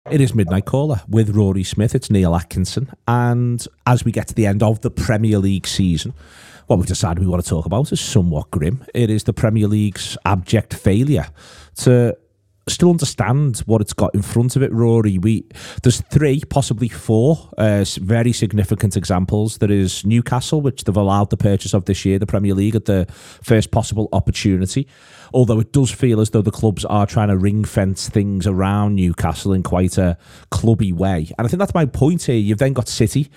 It is Midnight Caller with Rory Smith. It's Neil Atkinson. And as we get to the end of the Premier League season, what we've decided we want to talk about is somewhat grim. It is the Premier League's abject failure to still understand what it's got in front of it, Rory. There's three, possibly four, very significant examples. There is Newcastle, which they've allowed the purchase of this year, the Premier League, at the first possible opportunity. Although it does feel as though the clubs are trying to ring fence things around Newcastle in quite a clubby way. And I think that's my point here. You've then got City,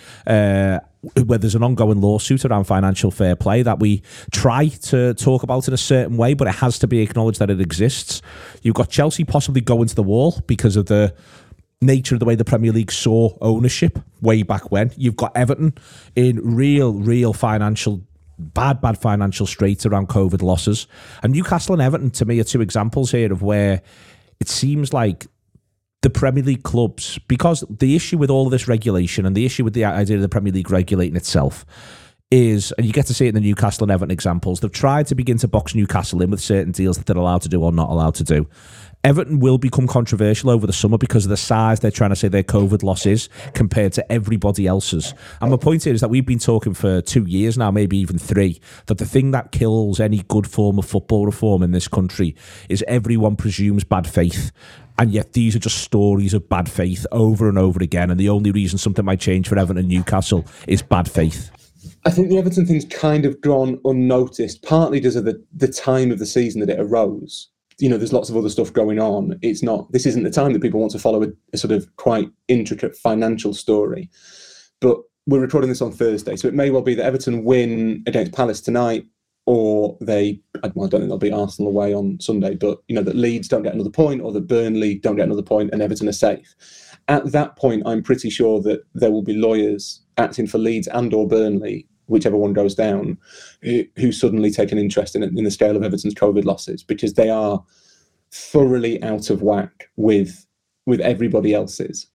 where there's an ongoing lawsuit around financial fair play that we try to talk about in a certain way, but it has to be acknowledged that it exists. You've got Chelsea possibly going to the wall because of the nature of the way the Premier League saw ownership way back when. You've got Everton in real financial bad financial straits around COVID losses. And Newcastle and Everton, to me, are two examples here of where it seems like the Premier League clubs, because the issue with all of this regulation and the issue with the idea of the Premier League regulating itself is, and you get to see it in the Newcastle and Everton examples, they've tried to begin to box Newcastle in with certain deals that they're allowed to do or not allowed to do. Everton will become controversial over the summer because of the size they're trying to say their COVID loss is compared to everybody else's. And my point here is that we've been talking for 2 years now, maybe even 3, that the thing that kills any good form of football reform in this country is everyone presumes bad faith. And yet these are just stories of bad faith over and over again. And the only reason something might change for Everton and Newcastle is bad faith. I think the Everton thing's kind of gone unnoticed, partly because of the time of the season that it arose. You know, there's lots of other stuff going on. This isn't the time that people want to follow a sort of quite intricate financial story. But we're recording this on Thursday, so it may well be that Everton win against Palace tonight, or I don't think they'll beat Arsenal away on Sunday, but, you know, that Leeds don't get another point, or that Burnley don't get another point, and Everton are safe. At that point, I'm pretty sure that there will be lawyers acting for Leeds and or Burnley, whichever one goes down, who suddenly take an interest in the scale of Everton's COVID losses, because they are thoroughly out of whack with everybody else's.